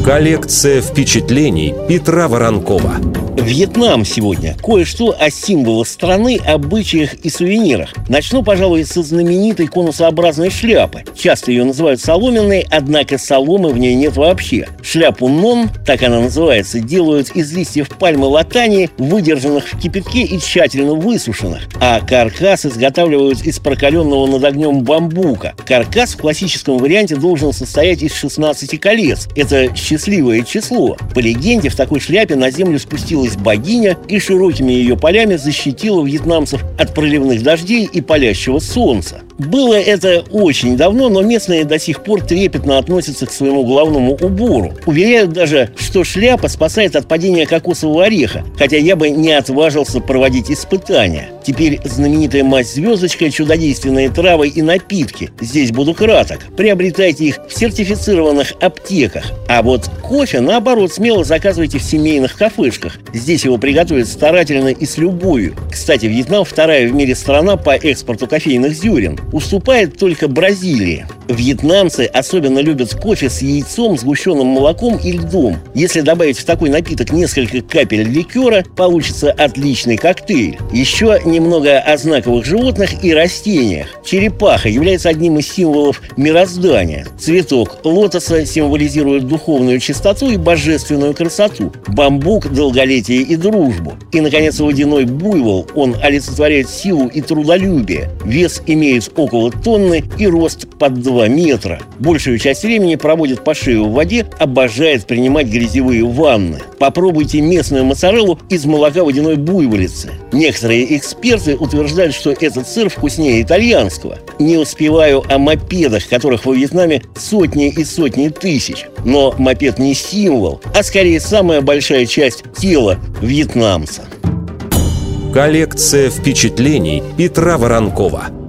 Коллекция впечатлений Петра Воронкова. Вьетнам сегодня. Кое-что о символах страны, обычаях и сувенирах. Начну, пожалуй, со знаменитой конусообразной шляпы. Часто ее называют соломенной, однако соломы в ней нет вообще. Шляпу нон, так она называется, делают из листьев пальмы латани, выдержанных в кипятке и тщательно высушенных. А каркас изготавливают из прокаленного над огнем бамбука. Каркас в классическом варианте должен состоять из 16 колец. Это счастливое число. По легенде, в такой шляпе на землю спустилась богиня и широкими ее полями защитила вьетнамцев от проливных дождей и палящего солнца. Было это очень давно, но местные до сих пор трепетно относятся к своему главному убору. Уверяют даже, что шляпа спасает от падения кокосового ореха, хотя я бы не отважился проводить испытания. Теперь знаменитая мазь-звездочка, чудодейственные травы и напитки. Здесь буду краток. Приобретайте их в сертифицированных аптеках. А вот кофе, наоборот, смело заказывайте в семейных кафешках. Здесь его приготовят старательно и с любовью. Кстати, Вьетнам вторая в мире страна по экспорту кофейных зерен. Уступает только Бразилии. Вьетнамцы особенно любят кофе с яйцом, сгущенным молоком и льдом. Если добавить в такой напиток несколько капель ликера, получится отличный коктейль. Еще немного о знаковых животных и растениях. Черепаха является одним из символов мироздания. Цветок лотоса символизирует духовную чистоту и божественную красоту. Бамбук – долголетие и дружбу. И, наконец, водяной буйвол. Он олицетворяет силу и трудолюбие. Вес имеет около тонны и рост под 2 метра. Большую часть времени проводит по шею в воде, обожает принимать грязевые ванны. Попробуйте местную моцареллу из молока водяной буйволицы. Некоторые эксперты утверждают, что этот сыр вкуснее итальянского. Не успеваю о мопедах, которых во Вьетнаме сотни и сотни тысяч. Но мопед не символ, а скорее самая большая часть тела вьетнамца. Коллекция впечатлений Петра Воронкова.